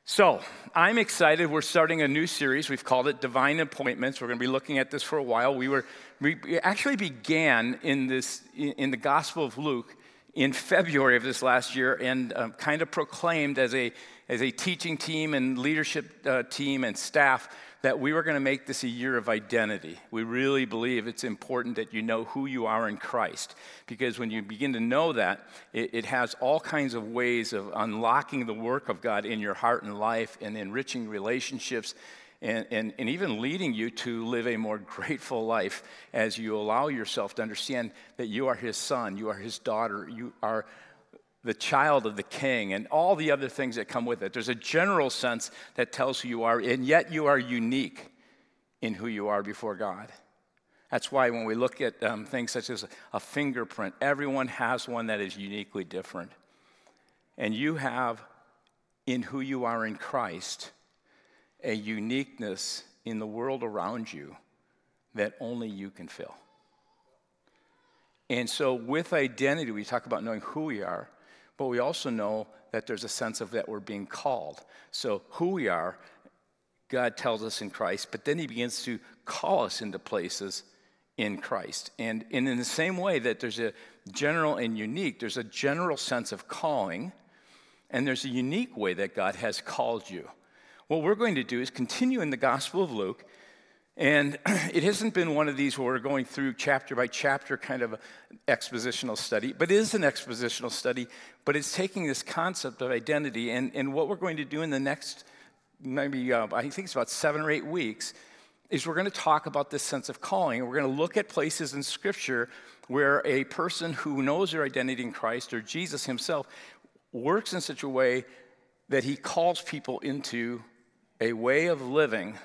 So, I'm excited. We're starting a new series. We've called it Divine Appointments. We're going to be looking at this for a while. We actually began in the Gospel of Luke in February of this last year and kind of proclaimed as a teaching team and leadership team and staff that we were going to make this a year of identity. We really believe it's important that you know who you are in Christ, because when you begin to know that, it has all kinds of ways of unlocking the work of God in your heart and life and enriching relationships and even leading you to live a more grateful life as you allow yourself to understand that you are His son, you are His daughter, you are the child of the King, and all the other things that come with it. There's a general sense that tells who you are, and yet you are unique in who you are before God. That's why when we look at things such as a fingerprint, everyone has one that is uniquely different. And you have, in who you are in Christ, a uniqueness in the world around you that only you can fill. And so with identity, we talk about knowing who we are, but we also know that there's a sense of that we're being called. So who we are, God tells us in Christ, but then He begins to call us into places in Christ. And in the same way that there's a general and unique, there's a general sense of calling, and there's a unique way that God has called you. What we're going to do is continue in the Gospel of Luke, and it hasn't been one of these where we're going through chapter by chapter kind of expositional study, but it is an expositional study, but it's taking this concept of identity, and what we're going to do in the next, maybe, I think it's about 7 or 8 weeks, is we're going to talk about this sense of calling, and we're going to look at places in Scripture where a person who knows their identity in Christ, or Jesus Himself, works in such a way that He calls people into a way of living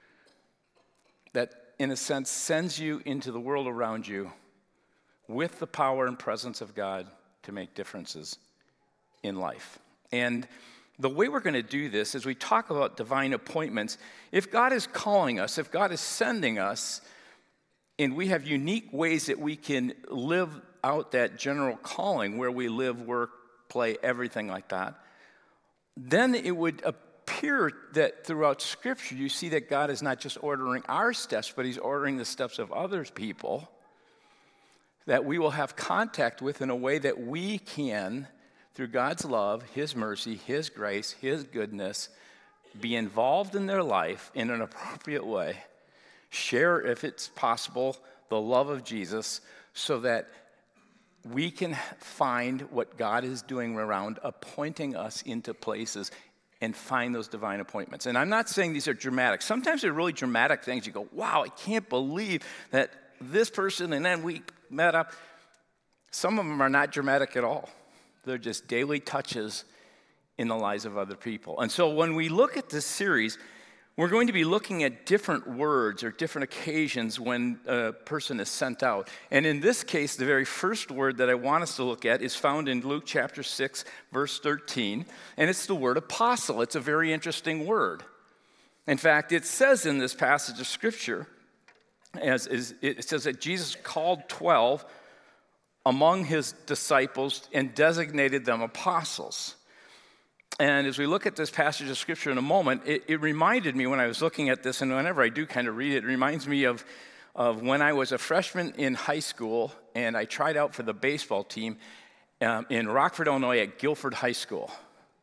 that, in a sense, sends you into the world around you with the power and presence of God to make differences in life. And the way we're going to do this is we talk about divine appointments. If God is calling us, if God is sending us, and we have unique ways that we can live out that general calling where we live, work, play, everything like that, then it would appear that throughout Scripture you see that God is not just ordering our steps, but He's ordering the steps of other people that we will have contact with in a way that we can, through God's love, His mercy, His grace, His goodness, be involved in their life in an appropriate way, share, if it's possible, the love of Jesus so that we can find what God is doing around appointing us into places and find those divine appointments. And I'm not saying these are dramatic. Sometimes they're really dramatic things. You go, wow, I can't believe that this person, and then we met up. Some of them are not dramatic at all. They're just daily touches in the lives of other people. And so when we look at this series, we're going to be looking at different words or different occasions when a person is sent out. And in this case, the very first word that I want us to look at is found in Luke chapter 6, verse 13, and it's the word apostle. It's a very interesting word. In fact, it says in this passage of Scripture, it says that Jesus called 12 among His disciples and designated them apostles. And as we look at this passage of Scripture in a moment, it reminded me when I was looking at this, and whenever I do kind of read it, it reminds me of when I was a freshman in high school, and I tried out for the baseball team in Rockford, Illinois at Guilford High School.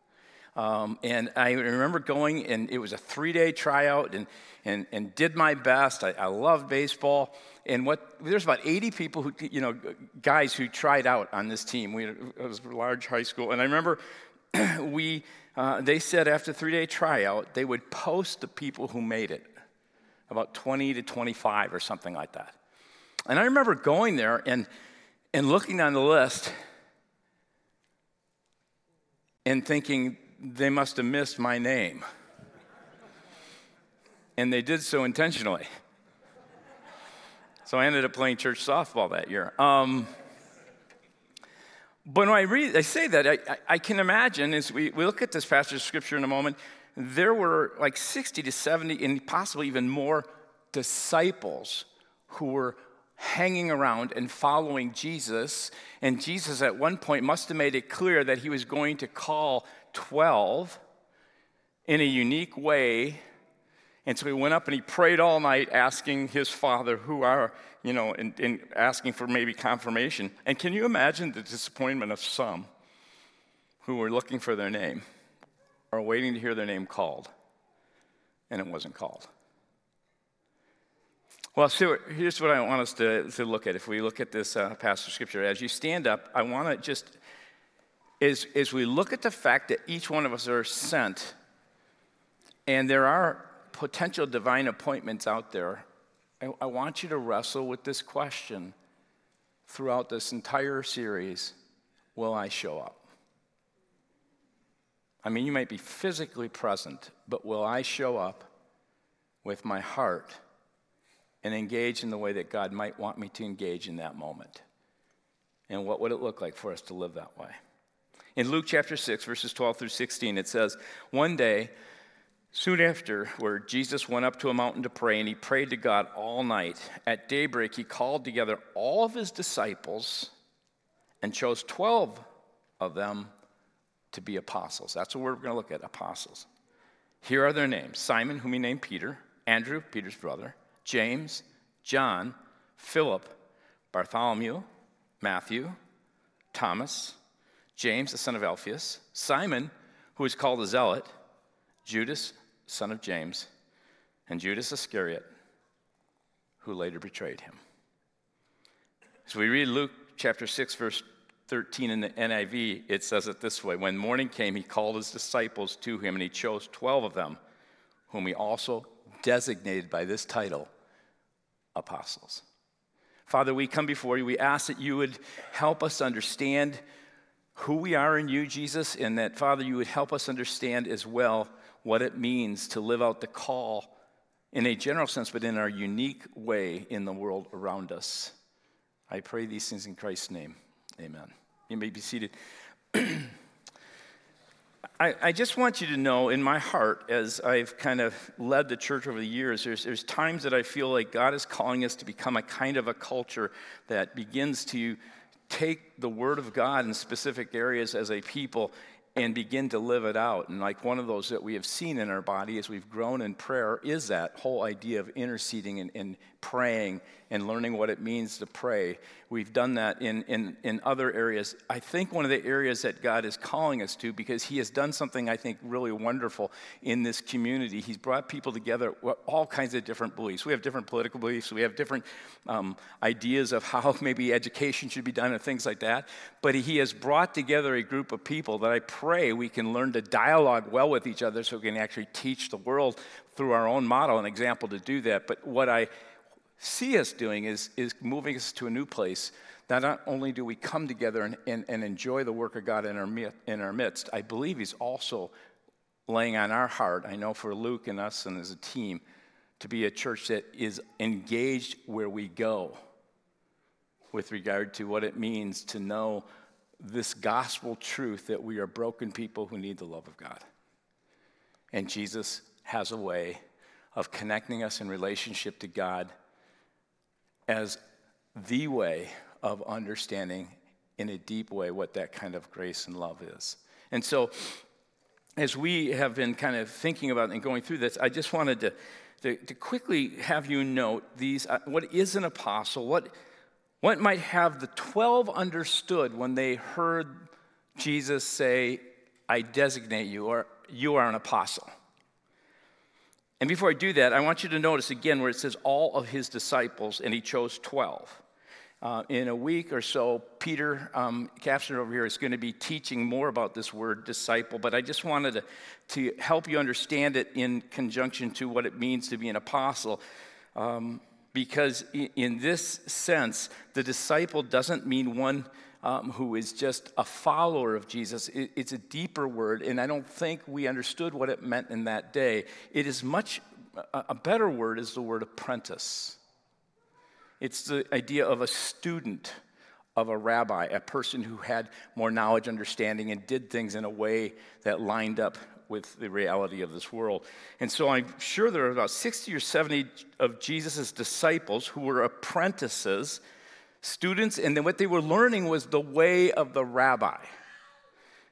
And I remember going, and it was a 3-day tryout, and did my best. I loved baseball. And there's about 80 people who, guys who tried out on this team. It was a large high school. And I remember they said after 3-day tryout, they would post the people who made it, about 20 to 25 or something like that. And I remember going there and looking on the list and thinking they must have missed my name. And they did so intentionally. So I ended up playing church softball that year. But when I say that, I can imagine, as we look at this passage of Scripture in a moment, there were like 60 to 70 and possibly even more disciples who were hanging around and following Jesus. And Jesus at one point must have made it clear that He was going to call 12 in a unique way. And so he went up and he prayed all night asking his father and asking for maybe confirmation. And can you imagine the disappointment of some who were looking for their name or waiting to hear their name called, and it wasn't called? Well, so here's what I want us to look at. If we look at this passage of Scripture, as you stand up, I want to just, as we look at the fact that each one of us are sent, and there are potential divine appointments out there, I want you to wrestle with this question throughout this entire series: will I show up? I mean, you might be physically present, but will I show up with my heart and engage in the way that God might want me to engage in that moment? And what would it look like for us to live that way? In Luke chapter 6, verses 12 through 16, it says, one day, soon after, where Jesus went up to a mountain to pray, and he prayed to God all night. At daybreak, he called together all of his disciples and chose 12 of them to be apostles. That's what we're going to look at, apostles. Here are their names: Simon, whom he named Peter; Andrew, Peter's brother; James, John, Philip, Bartholomew, Matthew, Thomas, James, the son of Alphaeus; Simon, who is called the Zealot; Judas, son of James; and Judas Iscariot, who later betrayed him. So we read Luke chapter 6, verse 13 in the NIV, it says it this way: when morning came, he called his disciples to him, and he chose 12 of them, whom he also designated by this title, apostles. Father, we come before you. We ask that you would help us understand who we are in you, Jesus, and that, Father, you would help us understand as well what it means to live out the call in a general sense, but in our unique way in the world around us. I pray these things in Christ's name. Amen. You may be seated. I just want you to know, in my heart, as I've kind of led the church over the years, there's times that I feel like God is calling us to become a kind of a culture that begins to take the Word of God in specific areas as a people and begin to live it out. And like one of those that we have seen in our body as we've grown in prayer is that whole idea of interceding and praying and learning what it means to pray. We've done that in other areas. I think one of the areas that God is calling us to, because he has done something I think really wonderful in this community, he's brought people together with all kinds of different beliefs. We have different political beliefs. We have different ideas of how maybe education should be done and things like that. But he has brought together a group of people that I pray we can learn to dialogue well with each other so we can actually teach the world through our own model and example to do that. But what I see us doing is moving us to a new place. That not only do we come together and enjoy the work of God in our midst, I believe he's also laying on our heart, I know for Luke and us and as a team, to be a church that is engaged where we go with regard to what it means to know this gospel truth that we are broken people who need the love of God. And Jesus has a way of connecting us in relationship to God as the way of understanding in a deep way what that kind of grace and love is. And so, as we have been kind of thinking about and going through this, I just wanted to quickly have you note these. What is an apostle? What might have the 12 understood when they heard Jesus say, "I designate you," or "You are an apostle"? And before I do that, I want you to notice again where it says all of his disciples, and he chose 12. In a week or so, Peter Kapsner over here is going to be teaching more about this word disciple, but I just wanted to help you understand it in conjunction to what it means to be an apostle, because in this sense, the disciple doesn't mean one who is just a follower of Jesus. It's a deeper word, and I don't think we understood what it meant in that day. It is a better word is the word apprentice. It's the idea of a student of a rabbi, a person who had more knowledge, understanding, and did things in a way that lined up with the reality of this world. And so I'm sure there are about 60 or 70 of Jesus' disciples who were apprentices, students, and then what they were learning was the way of the rabbi.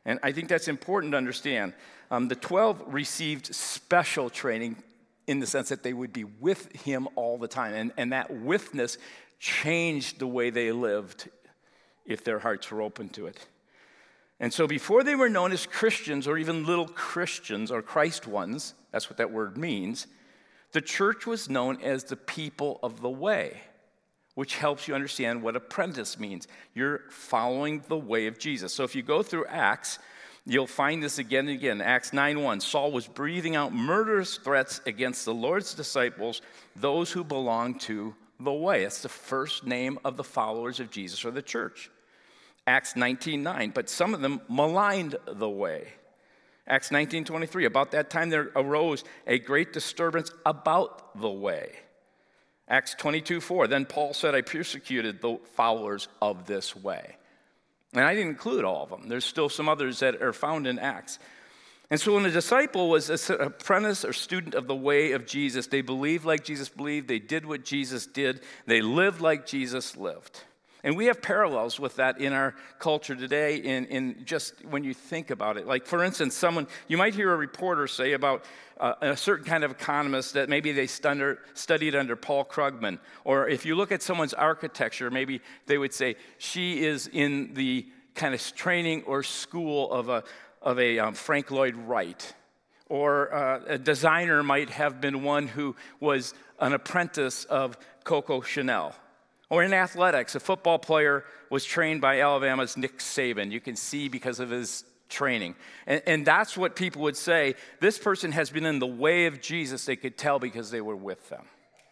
And I think that's important to understand. The 12 received special training in the sense that they would be with him all the time. And that witness changed the way they lived if their hearts were open to it. And so before they were known as Christians or even little Christians or Christ ones, that's what that word means, the church was known as the people of the way, which helps you understand what apprentice means. You're following the way of Jesus. So if you go through Acts, you'll find this again and again. Acts 9:1, Saul was breathing out murderous threats against the Lord's disciples, those who belong to the way. That's the first name of the followers of Jesus or the church. Acts 19:9, but some of them maligned the way. Acts 19:23, about that time there arose a great disturbance about the way. Acts 22:4, then Paul said, I persecuted the followers of this way. And I didn't include all of them. There's still some others that are found in Acts. And so when a disciple was an apprentice or student of the way of Jesus, they believed like Jesus believed, they did what Jesus did, they lived like Jesus lived. And we have parallels with that in our culture today in just when you think about it. Like, for instance, you might hear a reporter say about a certain kind of economist that maybe they studied under Paul Krugman. Or if you look at someone's architecture, maybe they would say, she is in the kind of training or school of a Frank Lloyd Wright. Or a designer might have been one who was an apprentice of Coco Chanel. Or in athletics, a football player was trained by Alabama's Nick Saban. You can see because of his training. And that's what people would say. This person has been in the way of Jesus. They could tell because they were with them.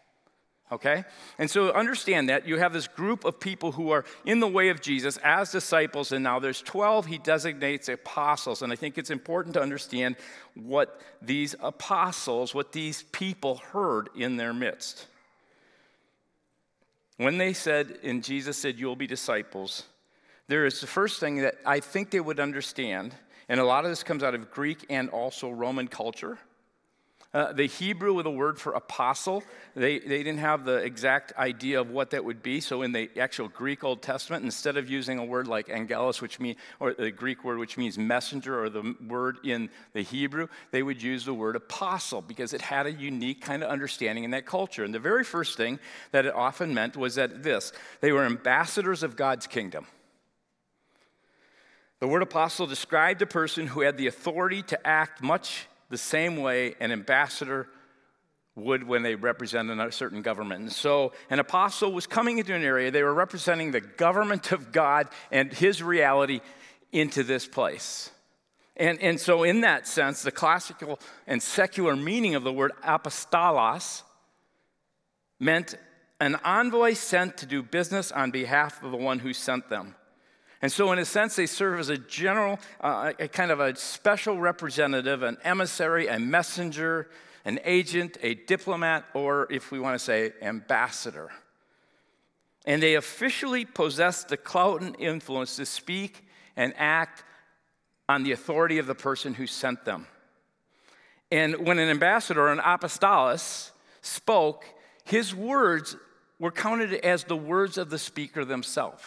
Okay? And so understand that. You have this group of people who are in the way of Jesus as disciples, and now there's 12 he designates apostles. And I think it's important to understand what these apostles, what these people heard in their midst. When they said, and Jesus said, you'll be disciples, there is the first thing that I think they would understand, and a lot of this comes out of Greek and also Roman culture. The Hebrew with a word for apostle, they didn't have the exact idea of what that would be. So in the actual Greek Old Testament, instead of using a word like angelos, or the Greek word which means messenger, or the word in the Hebrew, they would use the word apostle because it had a unique kind of understanding in that culture. And the very first thing that it often meant was that they were ambassadors of God's kingdom. The word apostle described a person who had the authority to act much the same way an ambassador would when they represented a certain government. And so an apostle was coming into an area, they were representing the government of God and his reality into this place. And so in that sense, the classical and secular meaning of the word apostolos meant an envoy sent to do business on behalf of the one who sent them. And so in a sense, they serve as a general, a kind of a special representative, an emissary, a messenger, an agent, a diplomat, or if we want to say, ambassador. And they officially possess the clout and influence to speak and act on the authority of the person who sent them. And when an ambassador, an apostolos, spoke, his words were counted as the words of the speaker themselves.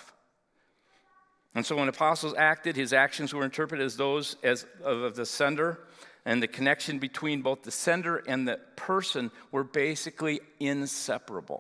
And so when apostles acted, his actions were interpreted as those of the sender, and the connection between both the sender and the person were basically inseparable.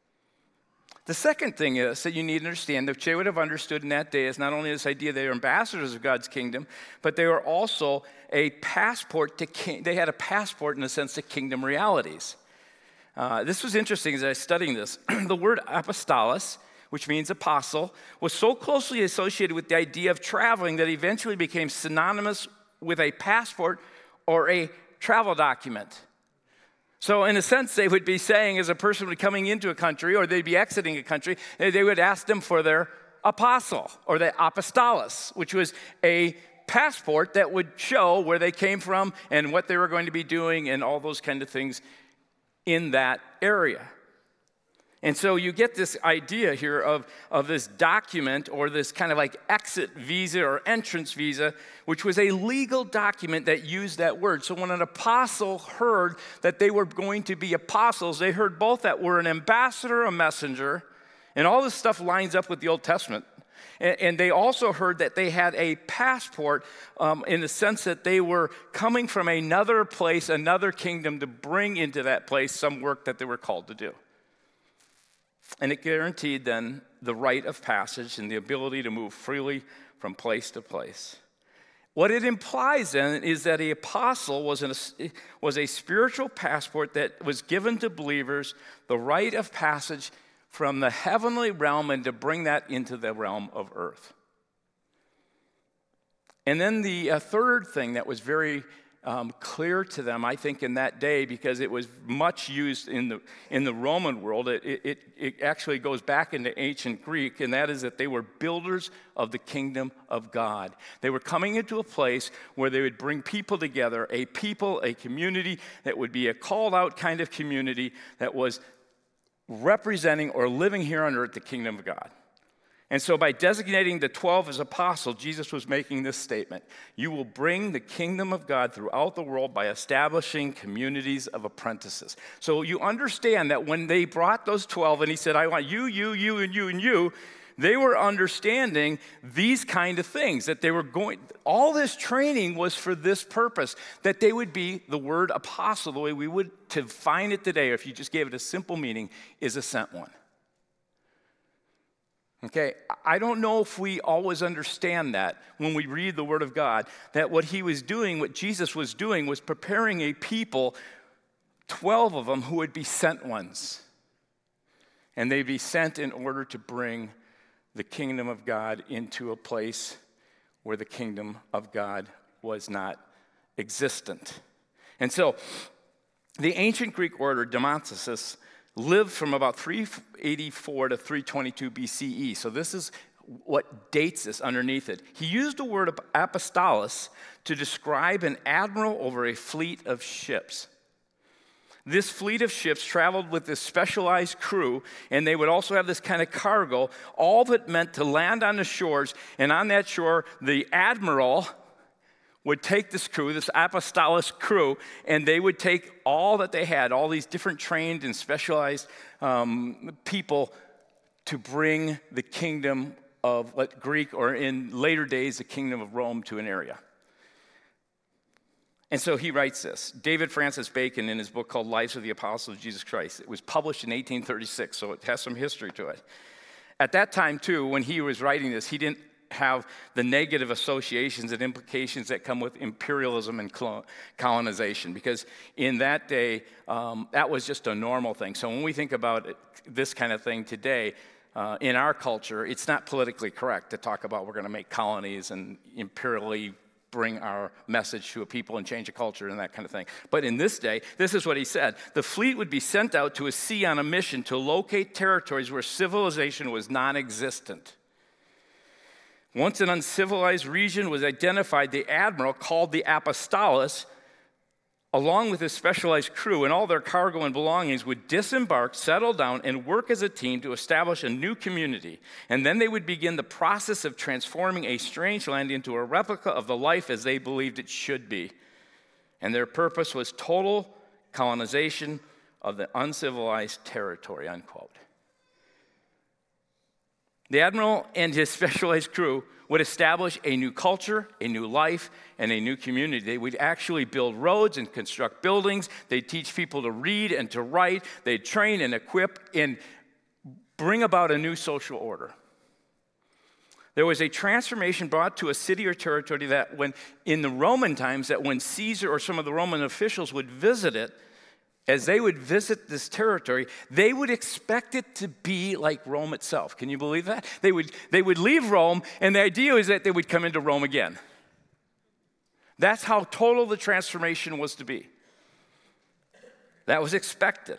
The second thing is that you need to understand that they would have understood in that day is not only this idea they were ambassadors of God's kingdom, but they were also a passport they had a passport in the sense to kingdom realities. This was interesting as I was studying this. The word apostolos, which means apostle, was so closely associated with the idea of traveling that eventually became synonymous with a passport or a travel document. So in a sense, they would be saying, as a person would be coming into a country or they'd be exiting a country, they would ask them for their apostle or the apostolos, which was a passport that would show where they came from and what they were going to be doing and all those kind of things in that area. And so you get this idea here of this document or this kind of like exit visa or entrance visa, which was a legal document that used that word. So when an apostle heard that they were going to be apostles, they heard both that we're an ambassador, a messenger, and all this stuff lines up with the Old Testament. And they also heard that they had a passport in the sense that they were coming from another place, another kingdom, to bring into that place some work that they were called to do. And it guaranteed then the right of passage and the ability to move freely from place to place. What it implies then is that an apostle was a spiritual passport that was given to believers the right of passage from the heavenly realm and to bring that into the realm of earth. And then the third thing that was very clear to them, I think, in that day, because it was much used in the Roman world, it actually goes back into ancient Greek, and that is that they were builders of the kingdom of God. They were coming into a place where they would bring people together, a community that would be a called out kind of community that was representing or living here on earth the kingdom of God. And so by designating the 12 as apostles, Jesus was making this statement: you will bring the kingdom of God throughout the world by establishing communities of apprentices. So you understand that when they brought those 12 and he said, I want you, you, you, and you, and you, they were understanding these kind of things, that they were going, all this training was for this purpose, that they would be, the word apostle, the way we would define it today, or if you just gave it a simple meaning, is a sent one. Okay, I don't know if we always understand that when we read the Word of God, that what he was doing, what Jesus was doing, was preparing a people, 12 of them, who would be sent ones. And they'd be sent in order to bring the kingdom of God into a place where the kingdom of God was not existent. And so, the ancient Greek order, Democritus, lived from about 384 to 322 BCE. So this is what dates this underneath it. He used the word apostolos to describe an admiral over a fleet of ships. This fleet of ships traveled with this specialized crew, and they would also have this kind of cargo, all that meant to land on the shores, and on that shore, the admiral would take this crew, this apostolos crew, and they would take all that they had, all these different trained and specialized people, to bring the kingdom of Greek, or in later days, the kingdom of Rome, to an area. And so he writes this. David Francis Bacon, in his book called Lives of the Apostles of Jesus Christ, it was published in 1836, so it has some history to it. At that time, too, when he was writing this, he didn't have the negative associations and implications that come with imperialism and colonization, because in that day, that was just a normal thing. So when we think about this kind of thing today, in our culture, it's not politically correct to talk about we're going to make colonies and imperially bring our message to a people and change a culture and that kind of thing. But in this day, this is what he said: the fleet would be sent out to a sea on a mission to locate territories where civilization was non-existent. Once an uncivilized region was identified, the admiral, called the apostolos, along with his specialized crew and all their cargo and belongings, would disembark, settle down, and work as a team to establish a new community. And then they would begin the process of transforming a strange land into a replica of the life as they believed it should be. And their purpose was total colonization of the uncivilized territory, unquote. The admiral and his specialized crew would establish a new culture, a new life, and a new community. They would actually build roads and construct buildings. They'd teach people to read and to write. They'd train and equip and bring about a new social order. There was a transformation brought to a city or territory that when, in the Roman times, that when Caesar or some of the Roman officials would visit it, as they would visit this territory, they would expect it to be like Rome itself. Can you believe that? They would leave Rome, and the idea is that they would come into Rome again. That's how total the transformation was to be. That was expected.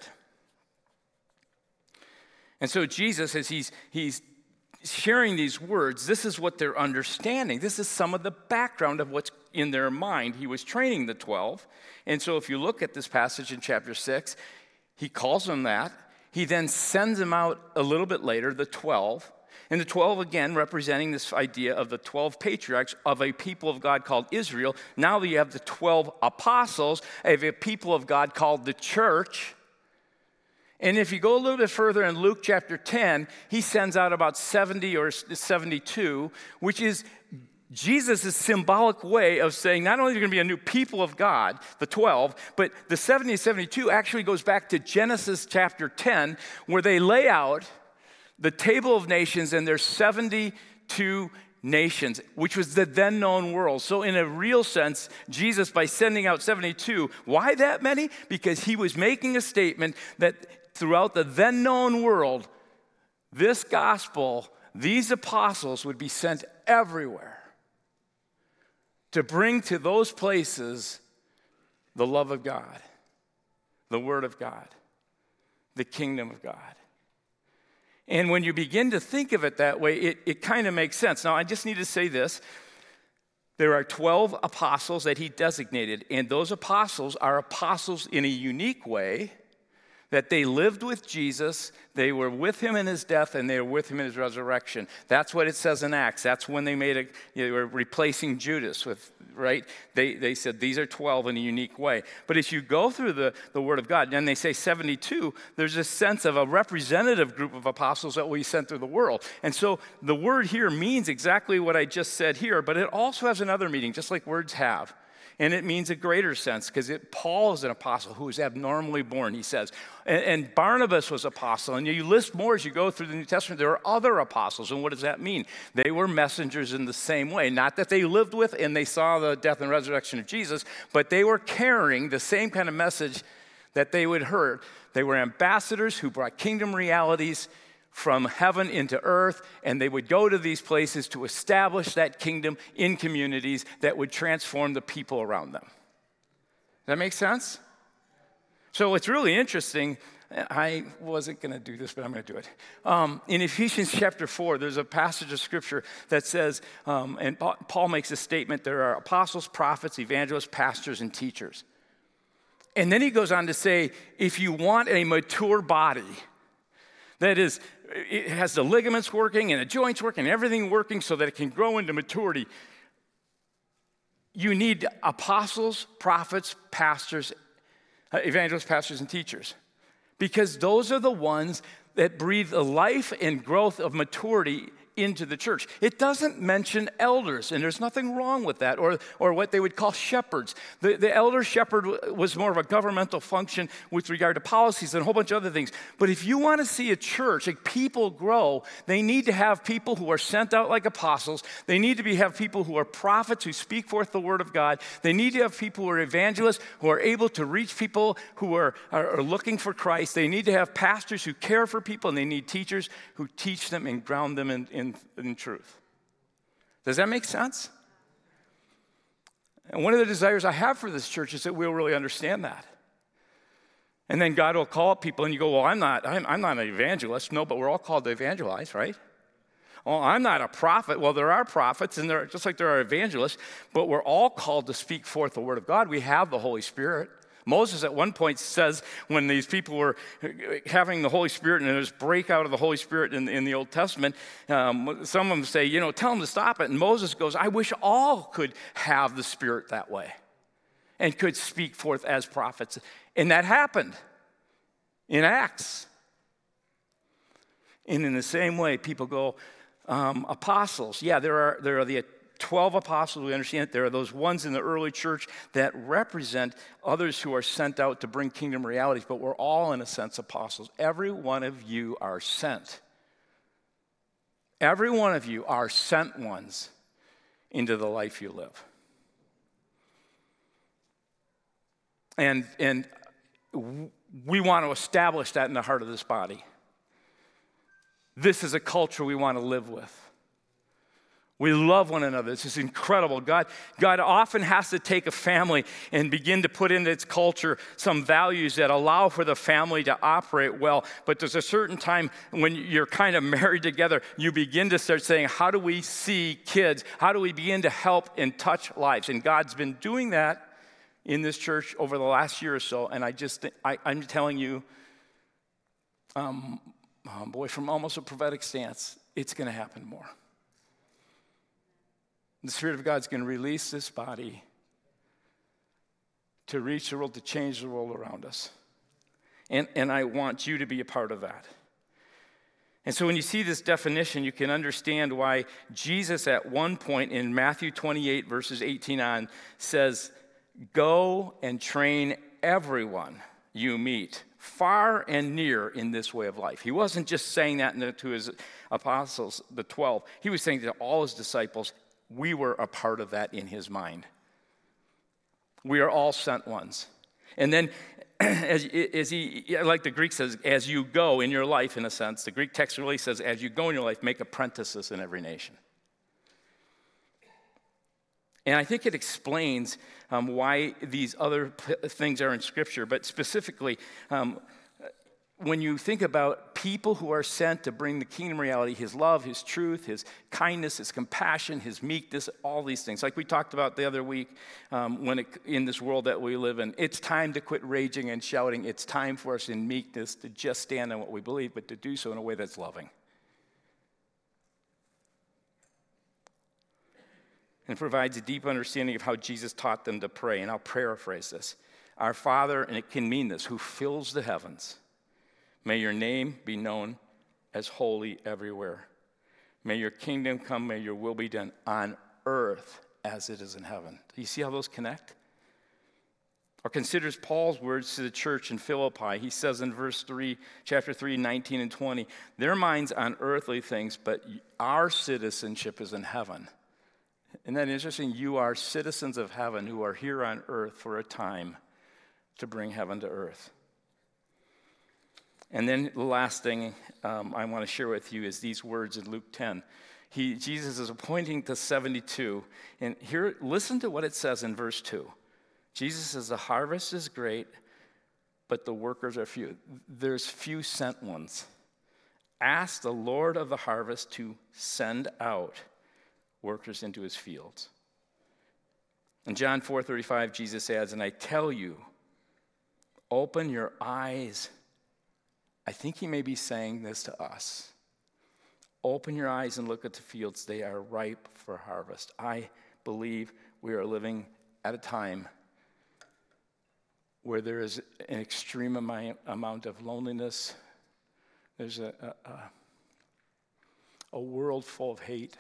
And so Jesus, as he's sharing these words, this is what they're understanding. This is some of the background of what's in their mind. He was training the 12. And so if you look at this passage in chapter 6, he calls them that. He then sends them out a little bit later, the 12. And the 12, again, representing this idea of the 12 patriarchs of a people of God called Israel. Now you have the 12 apostles of a people of God called the church. And if you go a little bit further in Luke chapter 10, he sends out about 70 or 72, which is Jesus' symbolic way of saying not only are there going to be a new people of God, the 12, but the 70 and 72 actually goes back to Genesis chapter 10, where they lay out the table of nations, and there's 72 nations, which was the then known world. So in a real sense, Jesus, by sending out 72, why that many? Because he was making a statement that throughout the then known world, this gospel, these apostles would be sent everywhere to bring to those places the love of God, the Word of God, the kingdom of God. And when you begin to think of it that way, it kind of makes sense. Now, I just need to say this. There are 12 apostles that he designated, and those apostles are apostles in a unique way, that they lived with Jesus, they were with him in his death, and they were with him in his resurrection. That's what it says in Acts. That's when they they were replacing Judas with, right? They said these are 12 in a unique way. But as you go through the Word of God, and they say 72, there's a sense of a representative group of apostles that we sent through the world. And so the word here means exactly what I just said here, but it also has another meaning, just like words have. And it means a greater sense, because Paul is an apostle who was abnormally born, he says. And Barnabas was apostle. And you list more as you go through the New Testament. There are other apostles. And what does that mean? They were messengers in the same way. Not that they lived with and they saw the death and resurrection of Jesus, but they were carrying the same kind of message that they would heard. They were ambassadors who brought kingdom realities from heaven into earth, and they would go to these places to establish that kingdom in communities that would transform the people around them. Does that make sense? So it's really interesting. I wasn't going to do this, but I'm going to do it. In Ephesians chapter 4, there's a passage of scripture that says, and Paul makes a statement, there are apostles, prophets, evangelists, pastors, and teachers. And then he goes on to say, if you want a mature body, that is, it has the ligaments working and the joints working and everything working so that it can grow into maturity, you need apostles, prophets, pastors, evangelists, pastors, and teachers. Because those are the ones that breathe the life and growth of maturity into the church. It doesn't mention elders, and there's nothing wrong with that, or what they would call shepherds. The elder shepherd was more of a governmental function with regard to policies and a whole bunch of other things. But if you want to see a church, like people grow, they need to have people who are sent out like apostles. They need to have people who are prophets who speak forth the word of God. They need to have people who are evangelists who are able to reach people who are looking for Christ. They need to have pastors who care for people, and they need teachers who teach them and ground them in truth. Does that make sense? And one of the desires I have for this church is that we'll really understand that. And then God will call people, and you go, well, I'm not an evangelist. No, but we're all called to evangelize, right? Oh, I'm not a prophet. Well, there are prophets, and just like there are evangelists, but we're all called to speak forth the word of God. We have the Holy Spirit. Moses at one point says, when these people were having the Holy Spirit, and there's breakout of the Holy Spirit in the Old Testament, some of them say, tell them to stop it. And Moses goes, I wish all could have the Spirit that way and could speak forth as prophets. And that happened in Acts. And in the same way, people go, apostles. Yeah, there are the 12 apostles, we understand it. There are those ones in the early church that represent others who are sent out to bring kingdom realities, but we're all, in a sense, apostles. Every one of you are sent. Every one of you are sent ones into the life you live. And we want to establish that in the heart of this body. This is a culture we want to live with. We love one another. This is incredible. God often has to take a family and begin to put into its culture some values that allow for the family to operate well. But there's a certain time when you're kind of married together, you begin to start saying, how do we see kids? How do we begin to help and touch lives? And God's been doing that in this church over the last year or so. And I'm telling you, from almost a prophetic stance, it's going to happen more. The Spirit of God's going to release this body to reach the world, to change the world around us. And I want you to be a part of that. And so when you see this definition, you can understand why Jesus at one point in Matthew 28, verses 18 on, says, "Go and train everyone you meet, far and near, in this way of life." He wasn't just saying that to his apostles, the 12. He was saying to all his disciples, we were a part of that in his mind. We are all sent ones. And then as he, like the Greek says, as you go in your life, in a sense, the Greek text really says, as you go in your life, make apprentices in every nation. And I think it explains why these other things are in Scripture, but specifically, when you think about people who are sent to bring the kingdom reality, his love, his truth, his kindness, his compassion, his meekness, all these things. Like we talked about the other week, in this world that we live in, it's time to quit raging and shouting. It's time for us in meekness to just stand on what we believe, but to do so in a way that's loving. And provides a deep understanding of how Jesus taught them to pray. And I'll paraphrase this. Our Father, and it can mean this, who fills the heavens, may your name be known as holy everywhere. May your kingdom come, may your will be done on earth as it is in heaven. Do you see how those connect? Or considers Paul's words to the church in Philippi. He says in verse 3, chapter 3, 19 and 20, their mind's on earthly things, but our citizenship is in heaven. Isn't that interesting? You are citizens of heaven who are here on earth for a time to bring heaven to earth. And then the last thing I want to share with you is these words in Luke 10. Jesus is appointing the 72. And here, listen to what it says in verse 2. Jesus says, the harvest is great, but the workers are few. There's few sent ones. Ask the Lord of the harvest to send out workers into his fields. In John 4:35, Jesus adds, and I tell you, open your eyes. I think he may be saying this to us. Open your eyes and look at the fields. They are ripe for harvest. I believe we are living at a time where there is an extreme amount of loneliness. There's a world full of hate.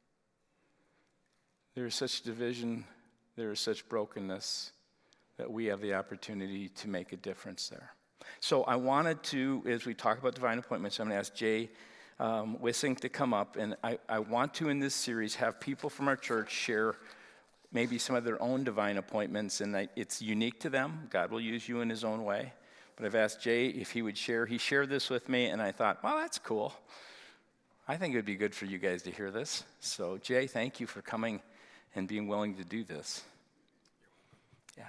There is such division, there is such brokenness that we have the opportunity to make a difference there. So I wanted to, as we talk about divine appointments, I'm going to ask Jay Wissing to come up, and I want to, in this series, have people from our church share maybe some of their own divine appointments, and it's unique to them. God will use you in his own way. But I've asked Jay if he would share. He shared this with me, and I thought, well, that's cool. I think it would be good for you guys to hear this. So Jay, thank you for coming and being willing to do this. Yeah.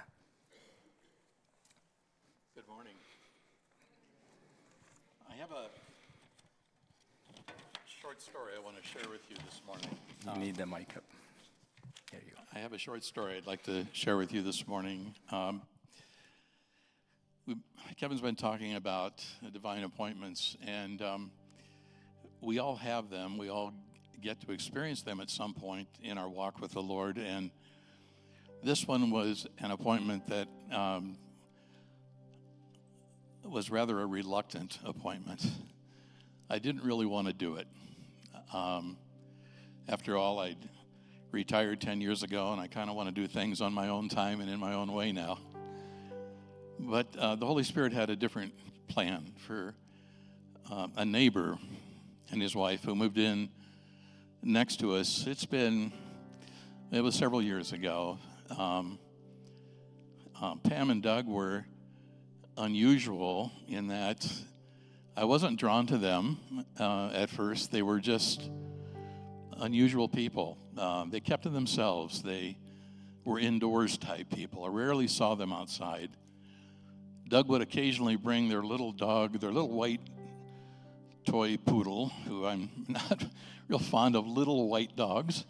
Good morning. I have a short story I want to share with you this morning. You need the mic up. There you go. I have a short story I'd like to share with you this morning. Kevin's been talking about divine appointments, and we all have them. We all get to experience them at some point in our walk with the Lord, and this one was an appointment that was rather a reluctant appointment. I didn't really want to do it. After all, I'd retired 10 years ago, and I kind of want to do things on my own time and in my own way now. But the Holy Spirit had a different plan for a neighbor and his wife who moved in next to us. It was several years ago. Pam and Doug were unusual in that I wasn't drawn to them at first. They were just unusual people. They kept to themselves. They were indoors type people. I rarely saw them outside. Doug would occasionally bring their little dog, their little white toy poodle, who I'm not real fond of little white dogs.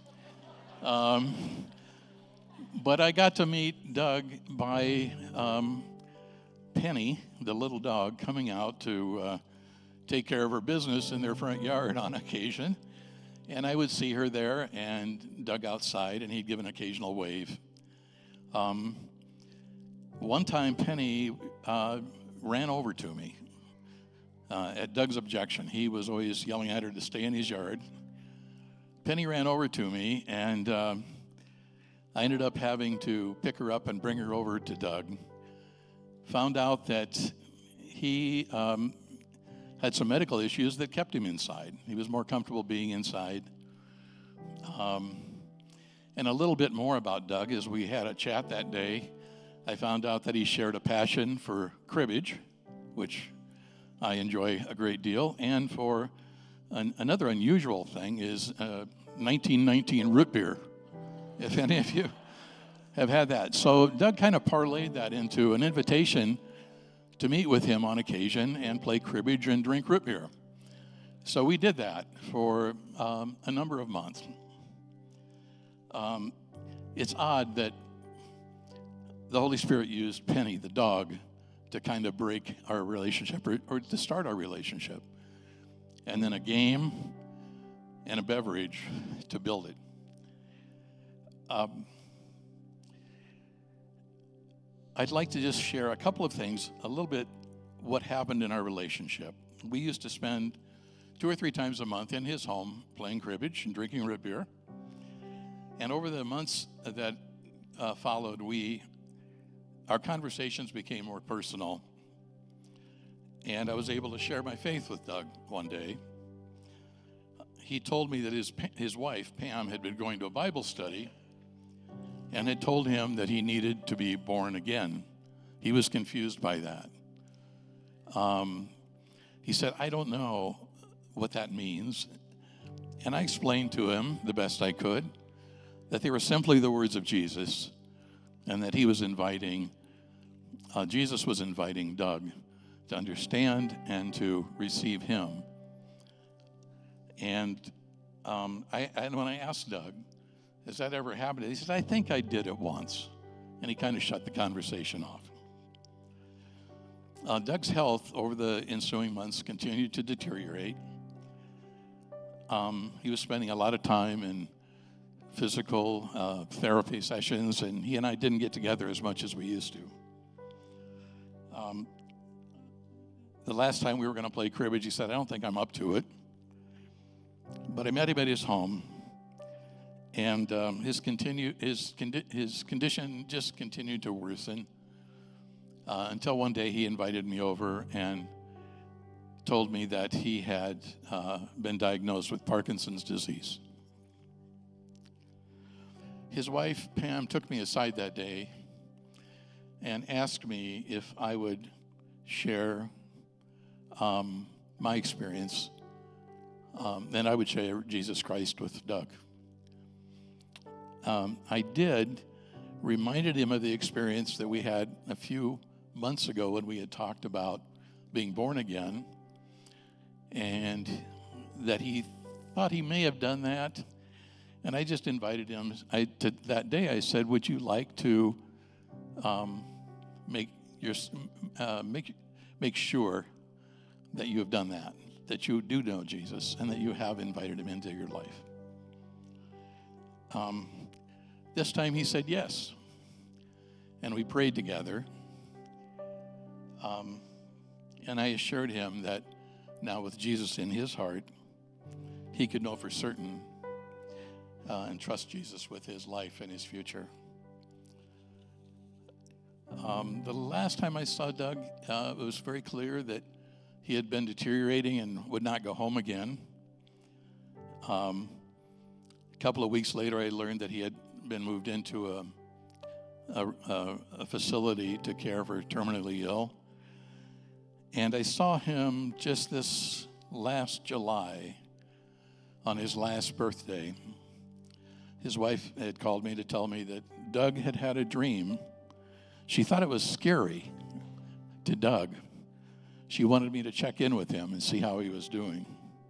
But I got to meet Doug by Penny, the little dog, coming out to take care of her business in their front yard on occasion. And I would see her there and Doug outside, and he'd give an occasional wave. One time, Penny ran over to me at Doug's objection. He was always yelling at her to stay in his yard. Penny ran over to me, and I ended up having to pick her up and bring her over to Doug. Found out that he had some medical issues that kept him inside. He was more comfortable being inside. And a little bit more about Doug, as we had a chat that day, I found out that he shared a passion for cribbage, which I enjoy a great deal, and for another unusual thing is 1919 root beer, if any of you have had that. So Doug kind of parlayed that into an invitation to meet with him on occasion and play cribbage and drink root beer. So we did that for a number of months. It's odd that the Holy Spirit used Penny, the dog, to kind of break our relationship or to start our relationship. And then a game and a beverage to build it. I'd like to just share a couple of things, a little bit what happened in our relationship. We used to spend 2 or 3 times a month in his home playing cribbage and drinking root beer. And over the months that followed, our conversations became more personal. And I was able to share my faith with Doug one day. He told me that his wife, Pam, had been going to a Bible study and had told him that he needed to be born again. He was confused by that. He said, I don't know what that means. And I explained to him the best I could that they were simply the words of Jesus, and that he was Jesus was inviting Doug to understand and to receive him. And when I asked Doug, has that ever happened? He said, I think I did it once. And he kind of shut the conversation off. Doug's health over the ensuing months continued to deteriorate. He was spending a lot of time in physical therapy sessions, and he and I didn't get together as much as we used to. The last time we were going to play cribbage, he said, I don't think I'm up to it. But I met him at his home, and his condition just continued to worsen until one day he invited me over and told me that he had been diagnosed with Parkinson's disease. His wife, Pam, took me aside that day and asked me if I would share my experience. Then I would share Jesus Christ with Doug. I did, reminded him of the experience that we had a few months ago when we had talked about being born again, and that he thought he may have done that. And I just invited him. That day I said, would you like to make sure that you have done that you do know Jesus, and that you have invited him into your life? This time he said yes. And we prayed together. And I assured him that now with Jesus in his heart, he could know for certain and trust Jesus with his life and his future. The last time I saw Doug, it was very clear that he had been deteriorating and would not go home again. A couple of weeks later, I learned that he had been moved into a facility to care for terminally ill. And I saw him just this last July on his last birthday. His wife had called me to tell me that Doug had had a dream. She thought it was scary to Doug. She wanted me to check in with him and see how he was doing.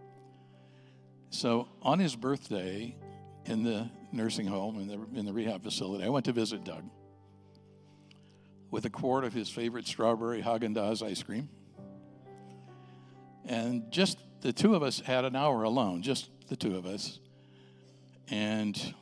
So on his birthday in the nursing home, in the rehab facility, I went to visit Doug with a quart of his favorite strawberry Haagen-Dazs ice cream. And just the two of us had an hour alone, just the two of us. And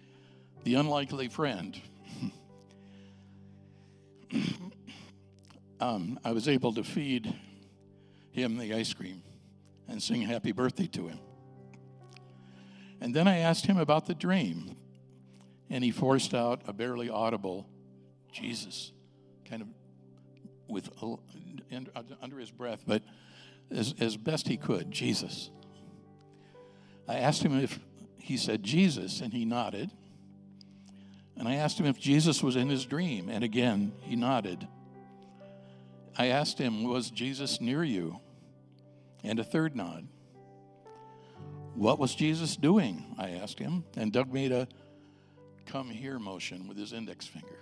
the unlikely friend I was able to feed him the ice cream and sing happy birthday to him. And then I asked him about the dream, and he forced out a barely audible Jesus, kind of with under his breath, but as best he could, Jesus. I asked him if he said Jesus, and he nodded. And I asked him if Jesus was in his dream, and again, he nodded. I asked him, was Jesus near you? And a third nod. What was Jesus doing? I asked him, and Doug made a come here motion with his index finger.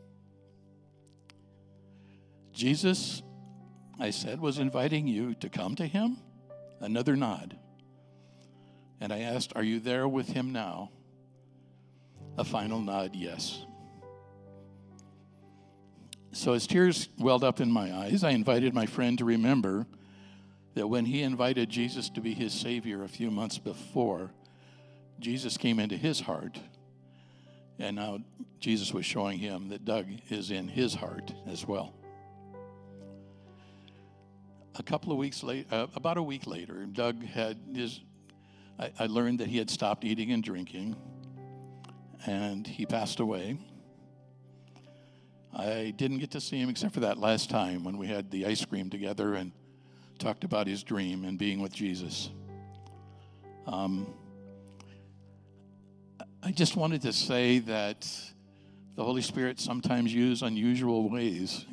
Jesus, I said, was inviting you to come to him? Another nod. And I asked, are you there with him now? A final nod, yes. So as tears welled up in my eyes, I invited my friend to remember that when he invited Jesus to be his Savior a few months before, Jesus came into his heart. And now Jesus was showing him that Doug is in his heart as well. About a week later, Doug had I learned that he had stopped eating and drinking, and he passed away. I didn't get to see him except for that last time when we had the ice cream together and talked about his dream and being with Jesus. I just wanted to say that the Holy Spirit sometimes uses unusual ways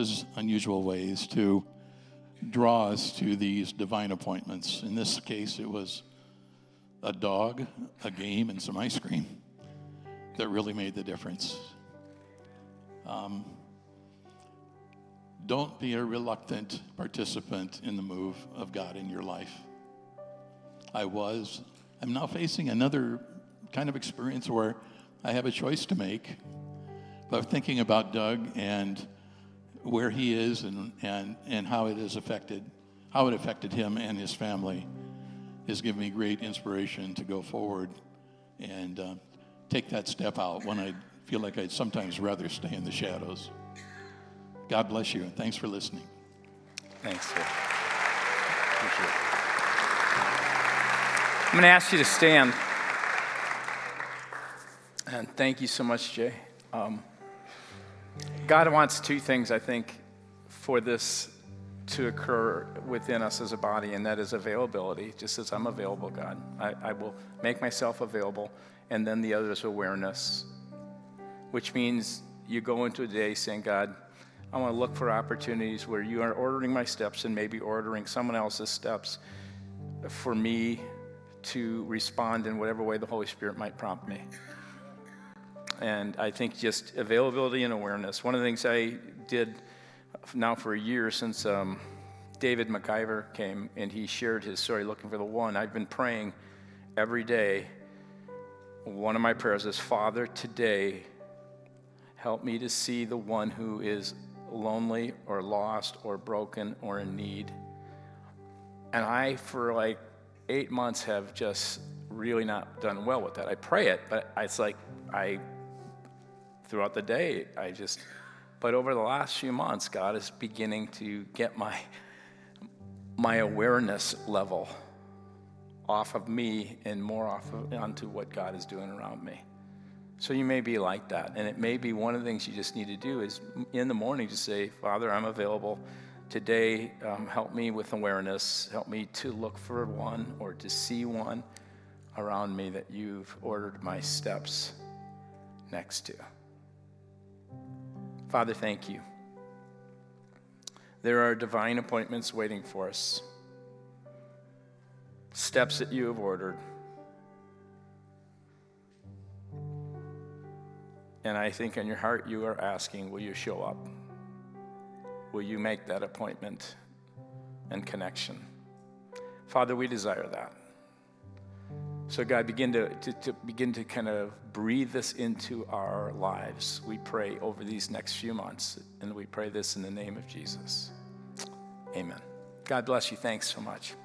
to draw us to these divine appointments. In this case, it was a dog, a game, and some ice cream that really made the difference. Don't be a reluctant participant in the move of God in your life. I'm now facing another kind of experience where I have a choice to make. But thinking about Doug and where he is and how it affected him and his family has given me great inspiration to go forward and take that step out when I feel like I'd sometimes rather stay in the shadows. God bless you, and thanks for listening. Thanks, sir. Appreciate it. I'm going to ask you to stand. And thank you so much, Jay. God wants two things, I think, for this to occur within us as a body, and that is availability. Just as I'm available, God, I will make myself available. And then the other is awareness, which means you go into a day saying, God, I want to look for opportunities where you are ordering my steps and maybe ordering someone else's steps for me to respond in whatever way the Holy Spirit might prompt me. And I think just availability and awareness. One of the things I did now for a year since David McIver came and he shared his story looking for the one, I've been praying every day. One of my prayers is, Father, today, help me to see the one who is lonely or lost or broken or in need. And I, for like 8 months, have just really not done well with that. I pray it, but it's like throughout the day, but over the last few months, God is beginning to get my awareness level off of me and more onto what God is doing around me. So you may be like that, and it may be one of the things you just need to do is in the morning just say, Father, I'm available today. Help me with awareness. Help me to look for one or to see one around me that you've ordered my steps next to. Father, thank you. There are divine appointments waiting for us, steps that you have ordered. And I think in your heart you are asking, will you show up? Will you make that appointment and connection? Father, we desire that. So God, begin to kind of breathe this into our lives. We pray over these next few months, and we pray this in the name of Jesus. Amen. God bless you. Thanks so much.